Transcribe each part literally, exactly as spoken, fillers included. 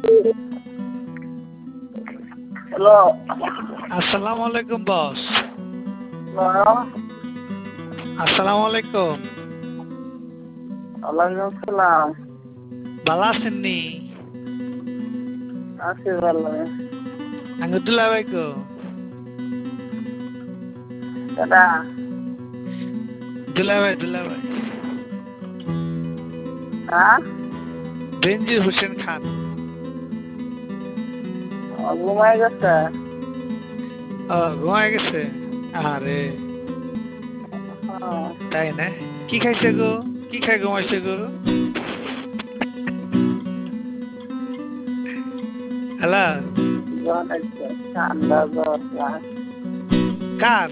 Hello, আসসালামু আলাইকুম বস। Hello, আসসালামু আলাইকুম। ওয়ালাইকুম আসসালাম। ভালো আছেন নি? আছি ভালো। আঙ্গুর দুলাভাই কো? দাদা, দুলাভাই দুলাভাই হ্যাঁ, বেনজির হোসেন খান। ও ঘুমাই গেছে। ও ঘুমায় গেছে। আরে হ্যাঁ, তাই না? কি খাইছে গো? কি খাই ঘুমাইছে গো? হ্যালো, জ্বর একটু ঠান্ডা জ্বর আর কার?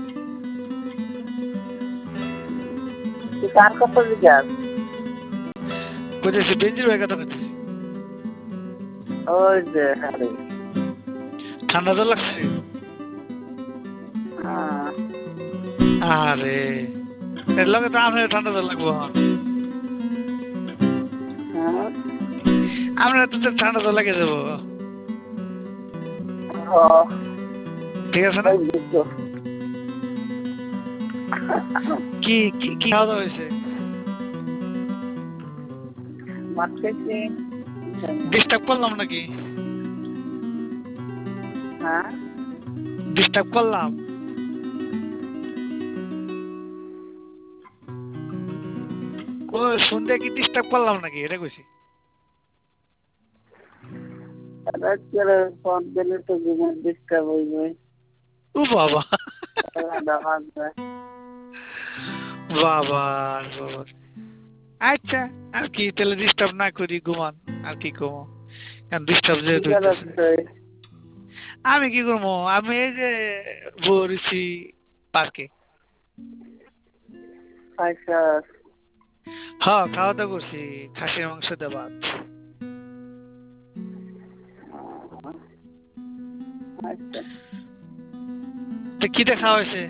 তুই কার কথা জিজ্ঞাস? কইতেছি বেনজির ভাই কথা কইতেছি। ওই যে আরে, ঠান্ডা তো লাগছে। হ্যাঁ, আরে এর লগে তো আপনার ঠান্ডা তো লাগবো। হ্যাঁ, আমরা তো তো ঠান্ডা তো লাগে যাবো। ও, ঠিক আছে না? ওই দুটো। কি কি কি খাওয়া দাওয়া হয়েছে? মাছ খেয়েছি। ডিস্টার্ব করলাম নাকি? হ্যাঁ, ডিস্টার্ব করলাম? ও সন্ধ্যা কি ডিস্টার্ব করলাম নাকি এটা কইছি। রাত্রে ফোন দিলে তো ঘুমের ডিস্টার্ব হইবে। ও বাবা, দেখা যায়। বাবা বাবা। আচ্ছা, আর কি তাহলে ডিস্টার্ব না করি, ঘুমান। আর কি করবো, কারণ ডিস্টার্ব কি যেহেতু হইতেছে। করাচ্ছে? আমি কি করবো, আমি এই যে বসি পার্কে। আচ্ছা, হ্যাঁ, খাওয়া দাওয়া করছি, খাসির মাংস দিয়ে ভাত। আচ্ছা, তো কি দিয়ে খাওয়া হয়েছে?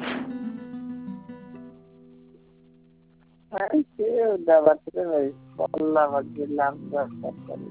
এই যে দাবার থেকে ওই কল্লা বা গেলাম দরকার